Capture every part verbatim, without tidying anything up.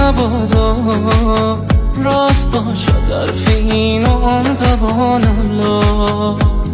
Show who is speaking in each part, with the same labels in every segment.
Speaker 1: مبادا راست باشد طرف این و آن زبانم لا.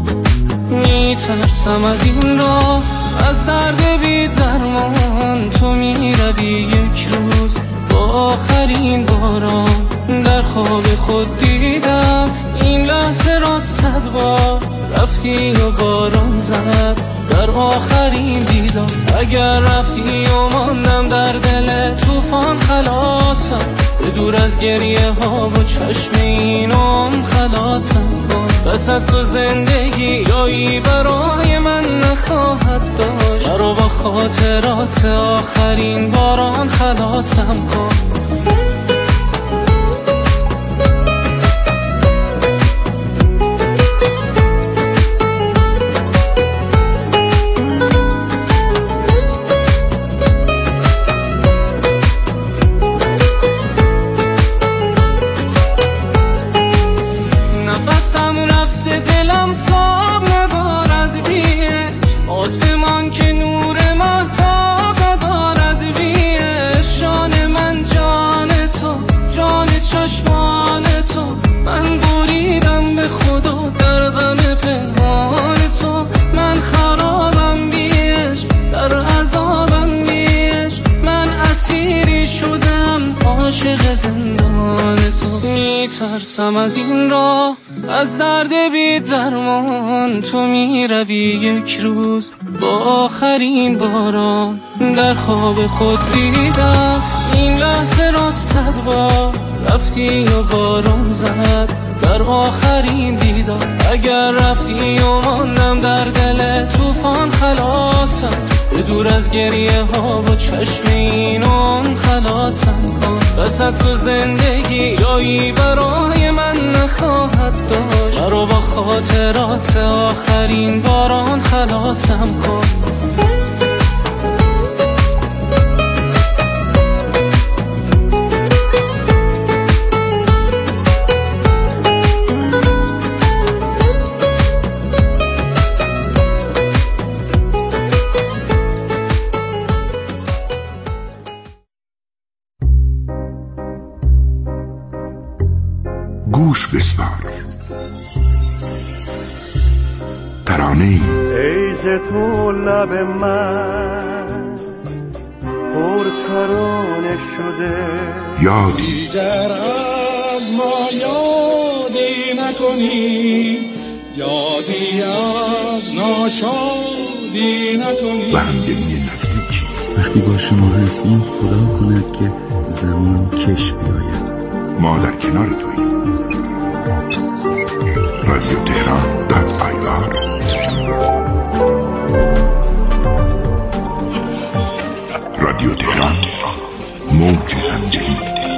Speaker 1: میترسم از این راه، از درد بی درمان. تو میروی یک روز با آخرین باران. در خواب خود دیدم این لحظه را صد بار. رفتی و باران زد در آخرین دیدار. اگر رفتی و ماندم در دل طوفان خلاصم. به دور از گریه ها و چشم اینام خلاصم کن. پس از تو زندگی جایی برای من نخواهد داشت. مرا با خاطرات آخرین باران خلاصم کن. آسمان که نور مهتاب ندارد بیش. جان من جان تو، جان چشمان تو. من بریدم به خدا در غم پنهان تو. من خرابم بیش، در عذابم بیش. من اسیری شدم عاشق زندان تو. میترسم از این راه، از درد بی درمان. تو میروی یک روز با آخرین باران. در خواب خود دیدم این لحظه را صد بار. رفتی و باران زد در آخرین دیدار. اگر رفتی و ماندم در دل طوفان خلاصم. به دور از گریه ها و چشم اینان خلاصم کن. پس از تو زندگی جایی برای من نخواهد داشت. مرا با خاطرات آخرین باران خلاصم کن.
Speaker 2: گوش بسپار ترانه ای
Speaker 3: ای ز تو لب من پر ترانه شده.
Speaker 2: یادی
Speaker 4: دیگر از ما یادی نکنی، یادی از ناشادی نکنی.
Speaker 2: و همدلی نزدیکی.
Speaker 5: وقتی با شما هستیم خدا کند که زمان کش بیاید.
Speaker 2: ما در کنار توییم. رادیو تهران دات آی آر. رادیو تهران، موج همدلی.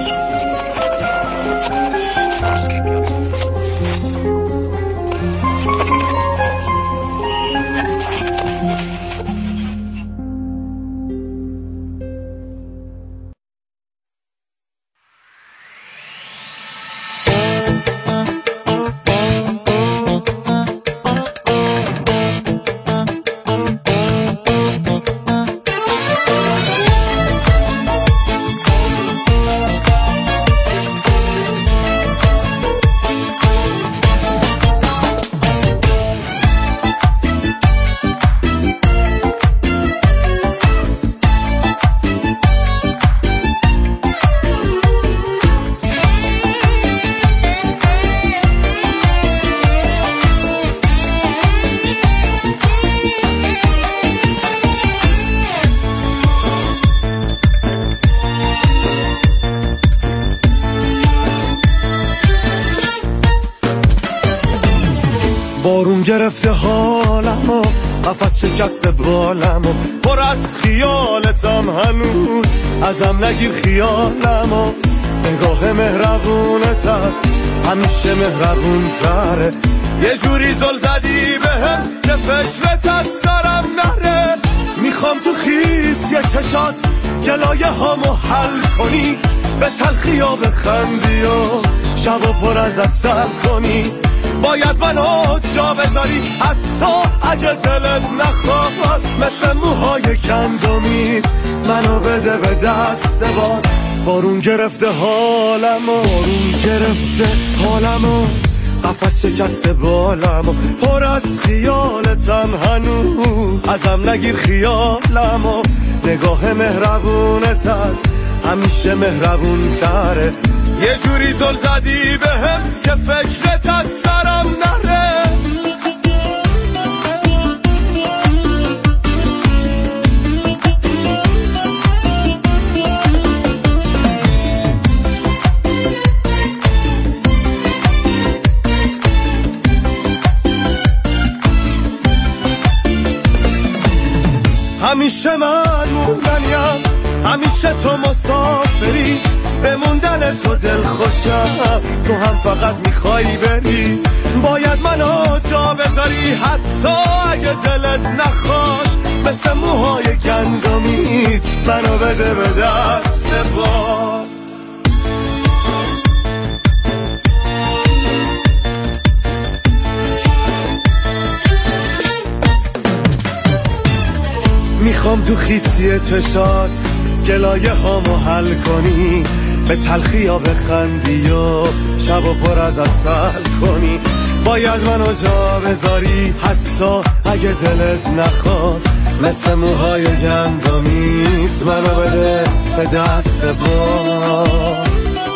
Speaker 6: بارون گرفته حالمو، قفس شکسته بالمو. پر از خیالتم هنوز، ازم نگیر خیالمو. نگاه مهربونت هست، همیشه مهربون تره. یه جوری زل زدی بهم که فکرت از سرم نره. میخوام تو خیس یه چشات گلایه هامو حل کنی. به تلخی ها بخندی و شبا پر از اثر کنی. باید منو جا بذاری حتی اگه دلت نخواد. مثل موهای گندمیت منو بده به دست باد. بارون گرفته حالمو، بارون گرفته حالمو، قفس شکسته بالمو، پر از خیالتم هنوز، ازم نگیر خیالمو، نگاه مهربونت از همیشه مهربون تره، یه جوری زل زدی بهم که فکرت از سرم نره. همیشه من موندنیم، همیشه تو مسافری، به موندن تو دل خوشم، تو هم فقط میخوایی بری، باید منو جا بذاری حتی اگه دلت نخواد، مثل موهای گندمیت منو بده به دست باد. میخوام تو خیسی چشات گلایه هامو حل کنی، به تلخی یا بخندی و شب و پر از عسل کنی، باید منو جا بذاری حتی اگه دلت نخواد، مثل موهای گندمیت منو بده به دست باد.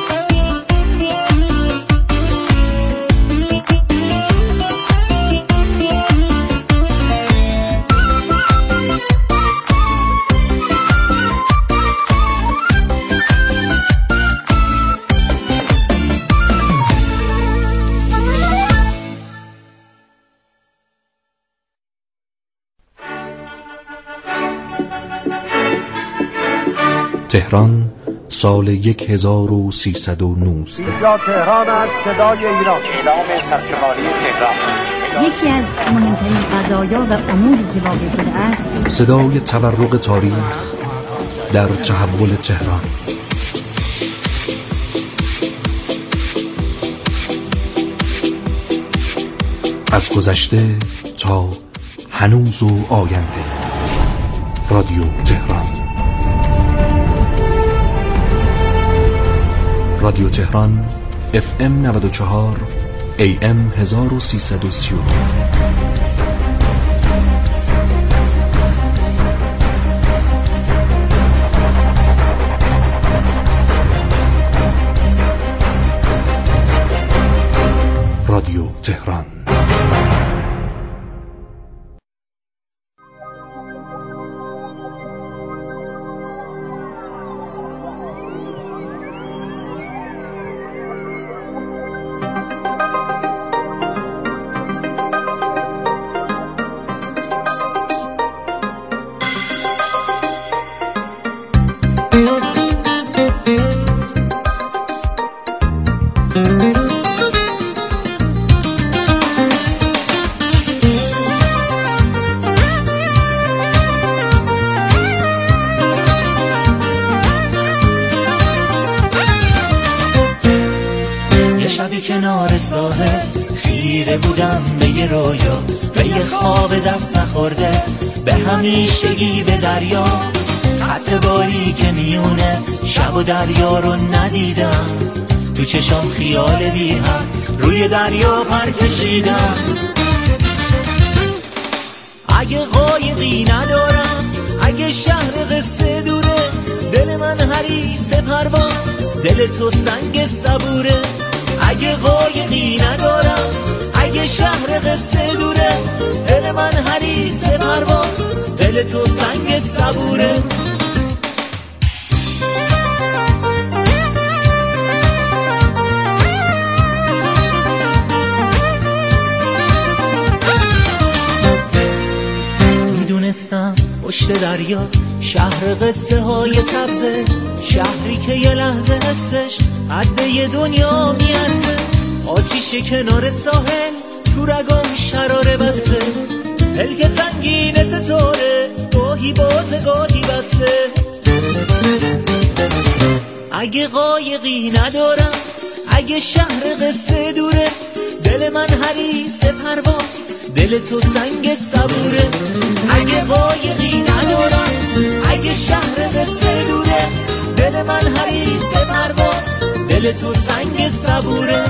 Speaker 7: تهران سال یک هزار و سیصد و نوزده.
Speaker 3: اینجا تهران است، صدای ایران.
Speaker 8: اعلام سرشماری تهران.
Speaker 9: یکی از مهمترین قضایا و اموری که واقع شده است،
Speaker 7: صدای تورق تاریخ در تحول تهران. از گذشته تا هنوز و آینده. رادیو تهران. رادیو تهران اف ام نود و چهار ای ام هزار و سیصد و سی و دو. رادیو تهران.
Speaker 10: شبی کنار ساحل خیره بودم به یه رویا، به یه خواب دست نخورده، به همیشگی به دریا، خط باری که میونه شب و دریا رو ندیدم، تو چشام خیال بی حد روی دریا پر کشیدم. اگه قایقی ندارم، اگه شهر قصه دوره، دل من حریص پرواز، دل تو سنگ صبوره. اگه قایقی ندارم، اگه شهر قصه دوره، دل من حریص پرواز، دل تو سنگ صبوره. میدونستم پشت دریا شهر قصه های سبزه، شهری که یه لحظه حسش حد یه دنیا میارزه. آتیش کنار ساحل تو رگام شراره بسته، پلک سنگین ستاره گاهی بازه گاهی بسته. اگه قایقی ندارم، اگه شهر قصه دوره، دل من حریص پرواز، دل تو سنگ صبوره. اگه قایقی ندارم، اگه شهر قصه دوره، دل من حریص دل تو سنگ صبوره.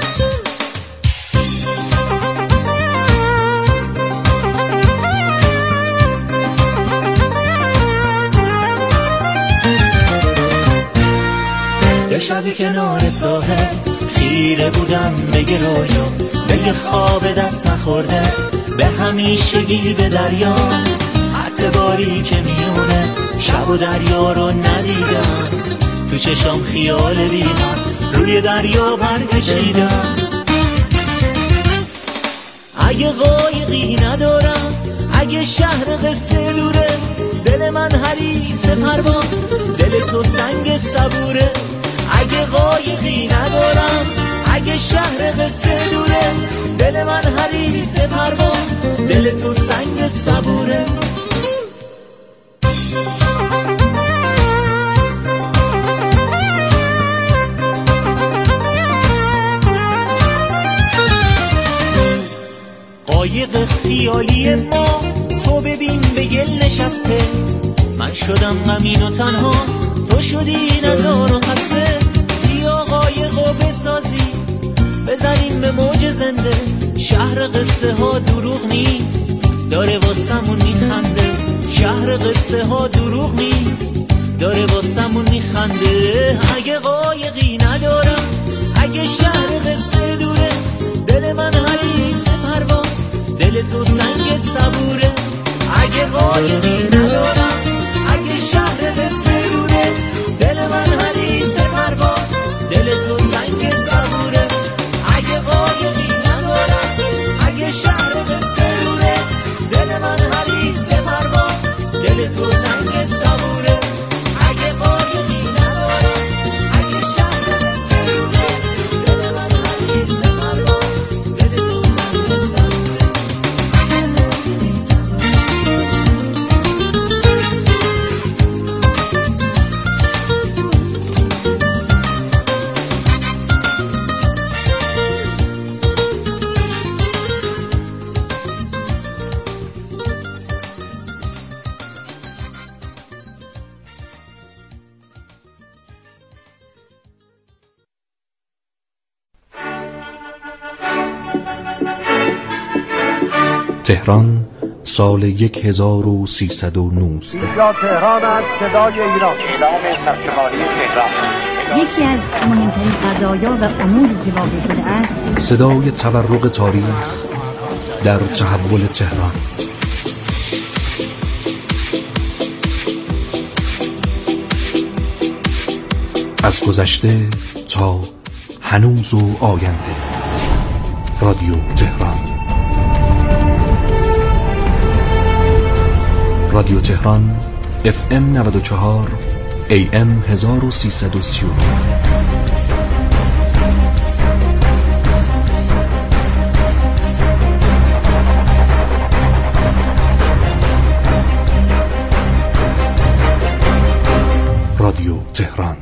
Speaker 10: یه شبی کنار ساحل خیره بودم به گرویا، به یه خواب دست نخورده، به همیشگی به دریا. حتی باری که میونه شب و دریا رو ندیدم، تو چشم خیال بیدم روی دریا برکشیدم. اگه قایقی ندارم، اگه شهر قصه دوره، دل من حریص پرواز، دل تو سنگ صبوره. اگه قایقی ندارم، اگه شهر قصه دوره، دل من حریص پرواز، دل تو سنگ صبوره. قایق خیالی ما تو ببین به گل نشسته، من شدم غمین و تنها، تو شدی نزار و خسته. بیا قایقو بسازی بزنیم به موج زنده، شهر قصه ها دروغ نیست داره واسمون میخنده، شهر قصه ها دروغ نیست داره واسمون میخنده. اگه قایقی ندارم، اگه شهر قصه دوره، دل من حریص پرواز، دل تو سنگ صبوره. اگه قایقی ندارم، اگه شهر قصه دوره، دل من حریص پرواز، دل تو سنگ صبوره. اگه قایقی ندارم، اگه شهر قصه دوره، دل من حریص پرواز، دل تو سنگ صبوره. اگه قایقی ندارم، اگه شهر قصه دوره، دل من حریص پرواز، دل تو سنگ صبوره.
Speaker 7: تهران سال یک هزار و سیصد و نوزده.
Speaker 3: اینجا تهران است، صدای ایران.
Speaker 8: اعلام سرشماری تهران.
Speaker 9: یکی از مهمترین قضایا و اموری که واقع شده است،
Speaker 7: صدای تورق تاریخ در تحول تهران. از گذشته تا هنوز و آینده. رادیو تهران. رادیو تهران اف ام نود و چهار ای ام هزار و سیصد و سی و دو. رادیو تهران.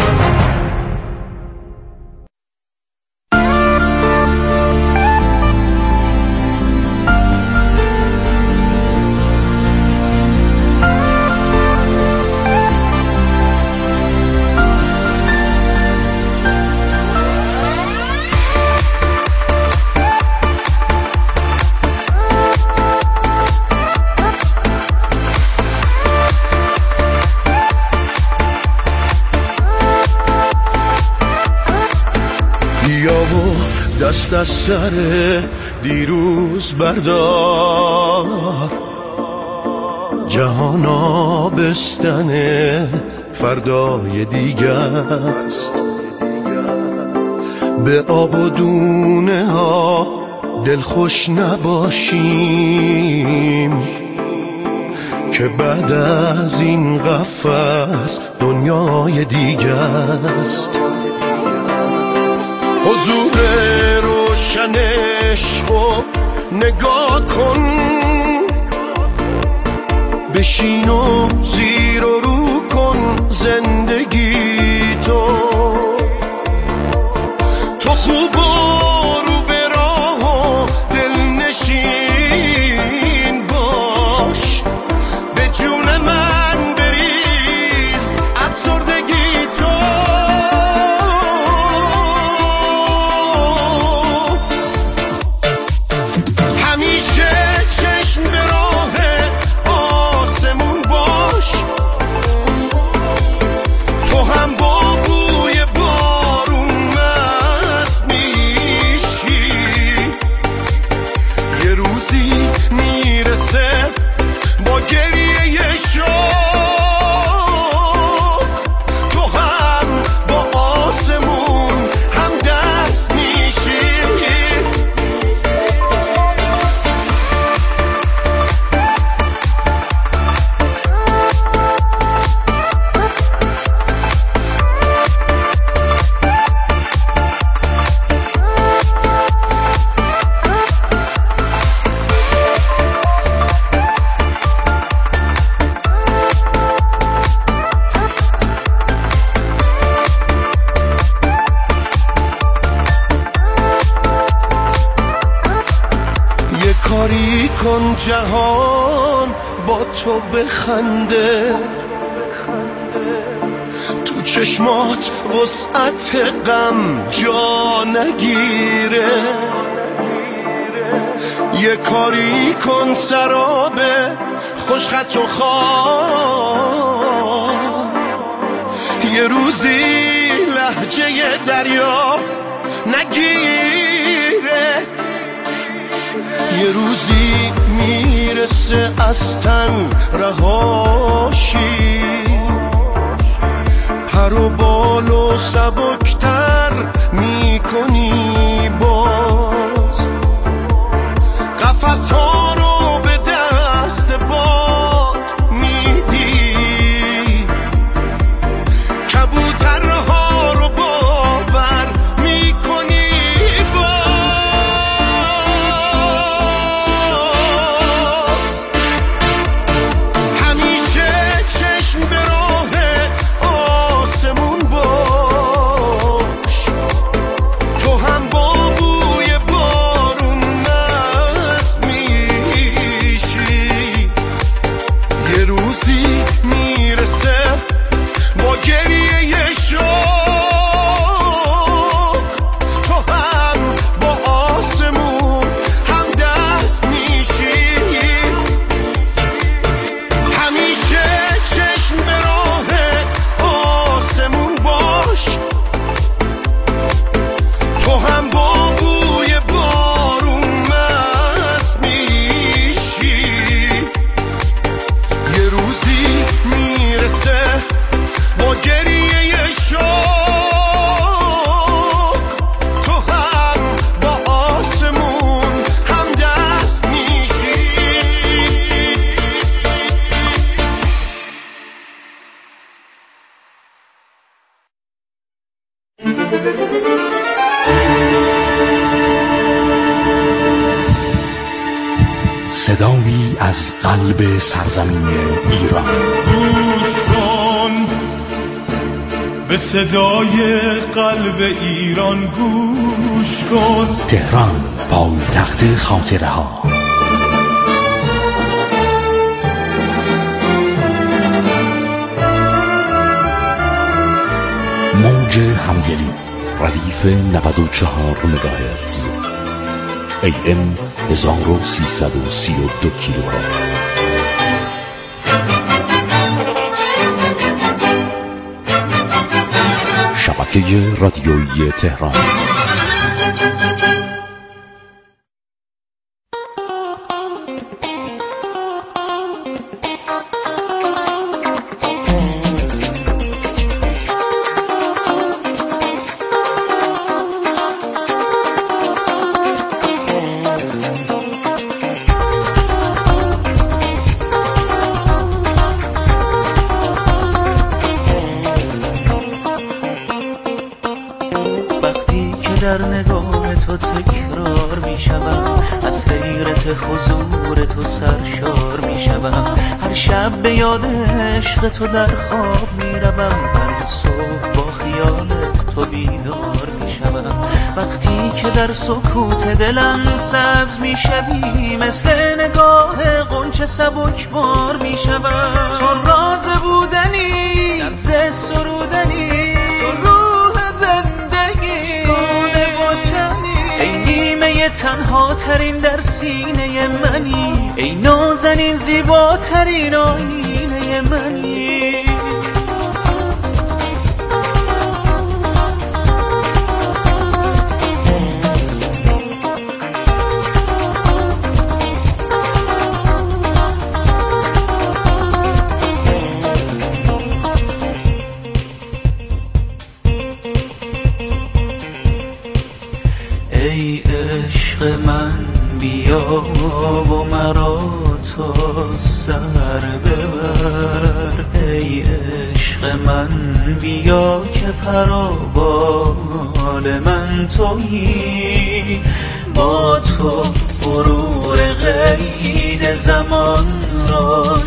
Speaker 6: دست از سر دیروز بردار، جهان آبستن فردای دیگه است. به آب و دونه ها دلخوش نباشیم که بعد از این قفس دنیای دیگه است. حضور روشن عشقو نگاه کن، بشین و زیر و رو کن زندگی تو. تو خوب و رو به راه و دلنشین باش، به جون من بریز افسردگی تو. کن جهان با تو بخنده، تو چشمات وسعت غم جا نگیره. یه کاری کن سراب خوشخط و خواب، یه روزی لهجه دریا نگیره. یه روزی میرسه از تن رهاشی، پر و بال و سبکتر میکنی باز، قفس ها رو به دست باد میدی، کبوترها رو باور میکنی باز. همیشه چشم به راه آسمون باش، تو هم با بوی بارون مست میشی. یه روزی میرسه با گریه شوق، تو هم با آسمون هم دست میشی. همیشه چشم به راه آسمون باش، تو هم با بوی بارون مست میشی. یه روزی میرسه با گریه شوق، تو هم با آسمون هم دست میشی.
Speaker 7: صدایی از قلب سرزمین ایران.
Speaker 4: گوش کن به صدای قلب ایران، گوش کن.
Speaker 7: تهران، پایتخت خاطره ها. موج همدلی، ردیف نود و چهار مگاهرتز، ای ام هزار و سیصد و سی و دو کیلوهرتز. شبکه رادیویی تهران.
Speaker 10: در نگاه تو تکرار می شوم، از حیرت حضور تو سرشار می شوم. هر شب به یاد عشق تو در خواب می روم، هر صبح با خیال تو بیدار می شوم. وقتی که در سکوت دلم سبز می شوی، مثل نگاه غنچه سبکبار می شوم. تو راز بودنی، درز سرودنی، تنها ترین در سینه منی، ای نازنین زیباترین آینه منی. ای عشق من بیا و مرا تا سر ببر، ای عشق من بیا که پرابال من تویی. با تو غرور قید زمان را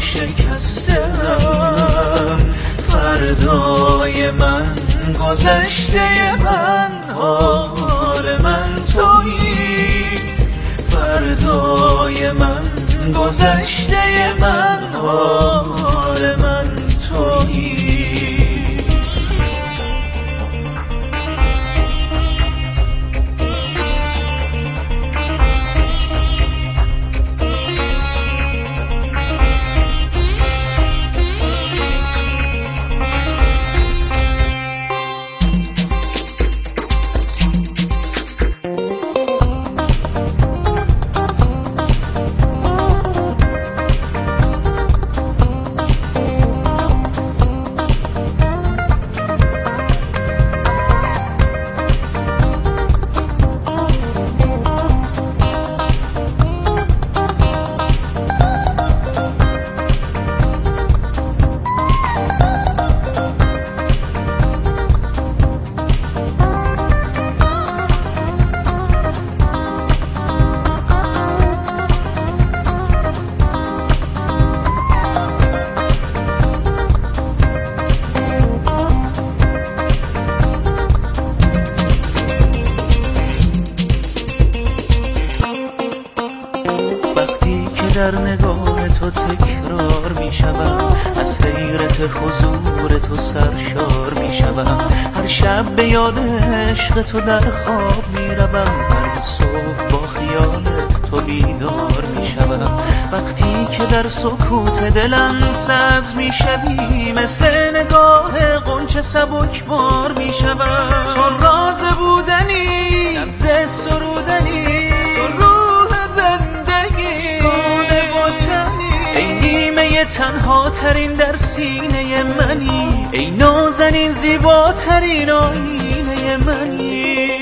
Speaker 10: شکستم، فردای من گذشته من حال من تویی. فردای من گذشته من، حال من تویی. در نگاه تو تکرار می شوم، از حیرت حضور تو سرشار می شوم. هر شب به یاد عشق تو در خواب می روم، هر صبح با خیال تو بیدار می شوم. وقتی که در سکوت دلم سبز می شوی، مثل نگاه غنچه سبک بار می شوم. تو راز بودنی، نبض سرودنی، تنها ترین در سینه منی، ای نازنین زیباترین آینه منی.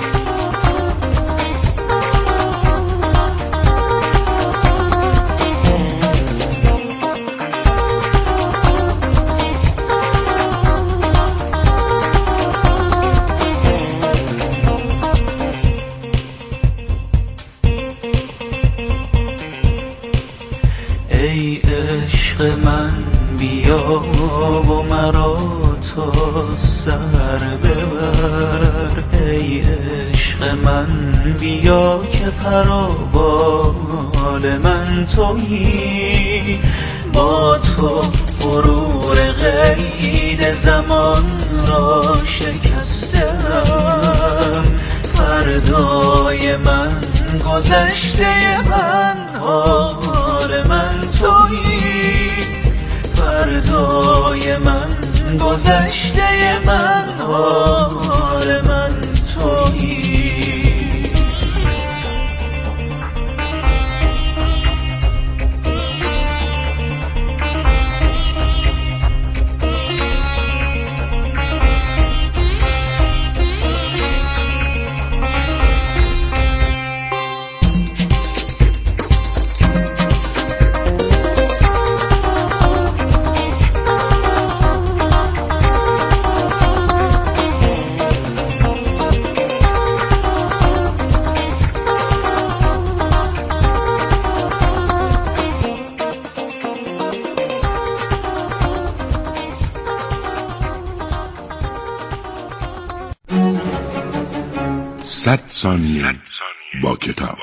Speaker 10: ای عشق من بیا و مرا تو سر ببر، ای عشق من بیا که پروبال من تویی. با تو غرور قید زمان را شکستم، فردای من گذشته من، حال من تویی. فردای من گذشته من، حال من تویی.
Speaker 2: صد ثانیه با کتاب.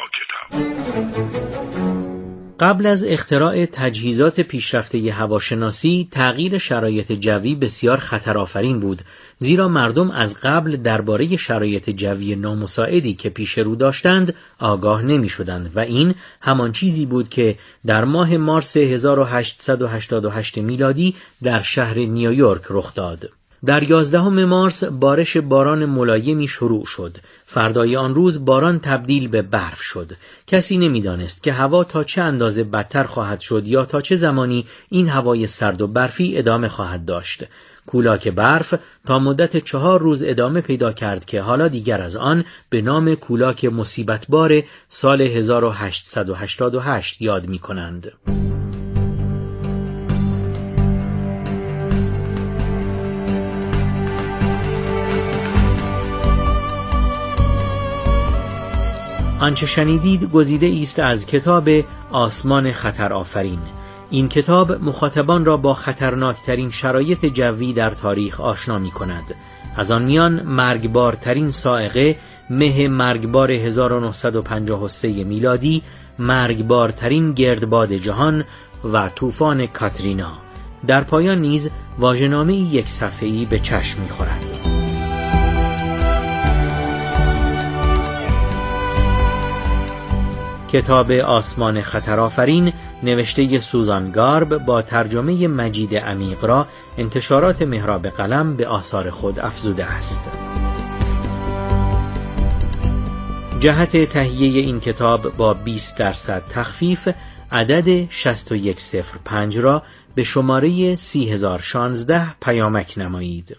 Speaker 11: قبل از اختراع تجهیزات پیشرفته هواشناسی، تغییر شرایط جوی بسیار خطرآفرین بود، زیرا مردم از قبل درباره شرایط جوی نامساعدی که پیش رو داشتند آگاه نمی شدند و این همان چیزی بود که در ماه مارس هزار و هشتصد و هشتاد و هشت میلادی در شهر نیویورک رخ داد. در یازدهم مارس بارش باران ملایمی شروع شد. فردای آن روز باران تبدیل به برف شد. کسی نمی‌دانست که هوا تا چه اندازه بدتر خواهد شد یا تا چه زمانی این هوای سرد و برفی ادامه خواهد داشت. کولاک برف تا مدت چهار روز ادامه پیدا کرد که حالا دیگر از آن به نام کولاک مصیبتبار سال هزار و هشتصد و هشتاد و هشت یاد می‌کنند. آنچه شنیدید گزیده است از کتاب آسمان خطر آفرین. این کتاب مخاطبان را با خطرناکترین شرایط جوی در تاریخ آشنا می کند. از آن میان مرگبارترین صاعقه مه مرگبار هزار و نهصد و پنجاه و سه میلادی، مرگبارترین گردباد جهان و طوفان کاترینا. در پایان نیز واژه‌نامه‌ای یک صفحه‌ای به چشم می‌خورد. کتاب آسمان خطرآفرین نوشته سوزان گارب با ترجمه مجید عمیق را انتشارات مهراب قلم به آثار خود افزوده است. جهت تهیه این کتاب با بیست درصد تخفیف عدد شصت و یک صفر پنج را به شماره سی هزار و شانزده پیامک نمایید.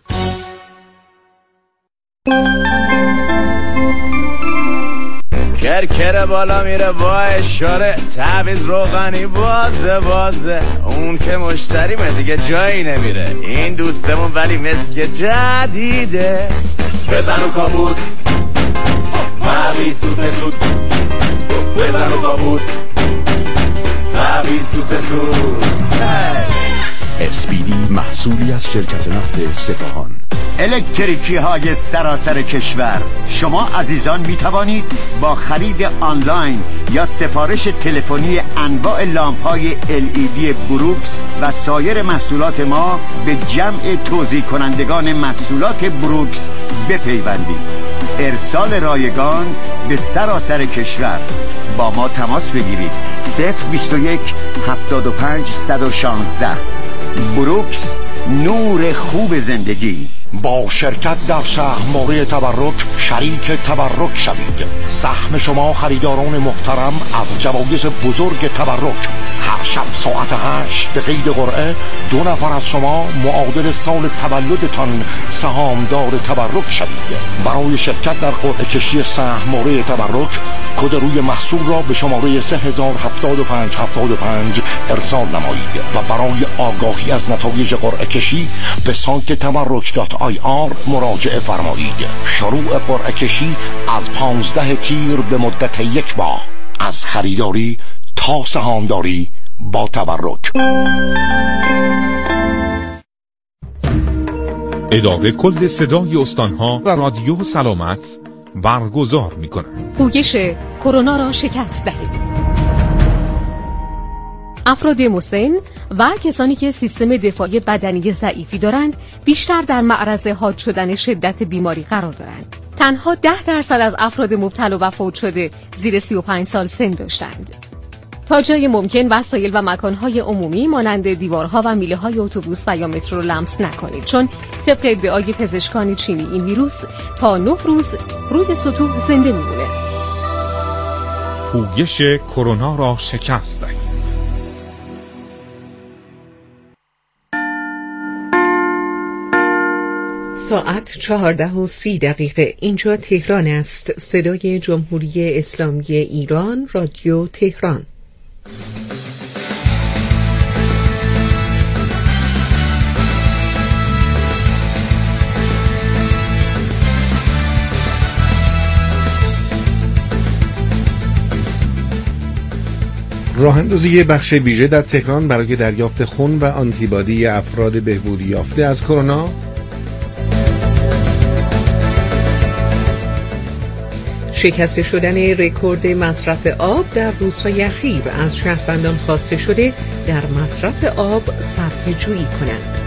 Speaker 12: کرکر بالا میره با اشاره تعویض روغنی بازه بازه اون که مشتریمه دیگه جایی نمیره این دوستمون ولی مسک جدیده بزن و کابوت تعویض تو سه سود بزن و کابوت تعویض تو سه سود
Speaker 7: اسپیدی محصولی از شرکت نفت سپاهان.
Speaker 13: الکتریکی های سراسر کشور، شما عزیزان می توانید با خرید آنلاین یا سفارش تلفنی انواع لامپ های ال ای دی بروکس و سایر محصولات ما به جمع توزیع کنندگان محصولات بروکس بپیوندید. ارسال رایگان به سراسر کشور. با ما تماس بگیرید. صفر بیست و یک هفتاد و پنج صد و شانزده. بروکس، نور خوب زندگی.
Speaker 2: با شرکت در سهم‌موری تبرک شریک تبرک شوید. سهم شما خریداران محترم از جوایز بزرگ تبرک. هر شب ساعت هشت به قید قرعه دو نفر از شما معادل سال تولدتان سهامدار تبرک شوید. برای شرکت در قرعه کشی سهم‌موری تبرک کد روی محصول را به شماره سه هزار و هفتاد و پنج هفتاد و پنج ارسال نمایید و برای آگاهی از نتایج قرعه کشی به سایت تبرک دات آی آر مراجعه فرمایید. شروع قرعه کشی از پانزده تیر به مدت یک ماه. از خریداری تا سهامداری با تبرک.
Speaker 14: اداره کل صدای استانها و رادیو سلامت برگزار می‌کند.
Speaker 15: پویش کرونا را شکست دهید. افراد مسن و کسانی که سیستم دفاعی بدنی ضعیفی دارند بیشتر در معرض حاد شدن شدت بیماری قرار دارند. تنها ده درصد از افراد مبتلا و فوت شده زیر سی و پنج سال سن داشتند. تا جای ممکن وسایل و مکانهای عمومی مانند دیوارها و میله‌های اتوبوس و یا مترو لمس نکنید، چون طبق ادعای پزشکان چینی این ویروس تا نه روز روی سطوح زنده میمونه.
Speaker 14: پویش کرونا را شکست دهید.
Speaker 16: ساعت چهارده و سی دقیقه. اینجا تهران است. صدای جمهوری اسلامی ایران، رادیو تهران.
Speaker 17: راه اندازی بخش ویژه در تهران برای دریافت خون و آنتیبادی افراد بهبودی یافته از کرونا.
Speaker 16: شکسته شدن رکورد مصرف آب در روزهای اخیر از شهروندان خواسته شده در مصرف آب صرفه‌جویی کنند.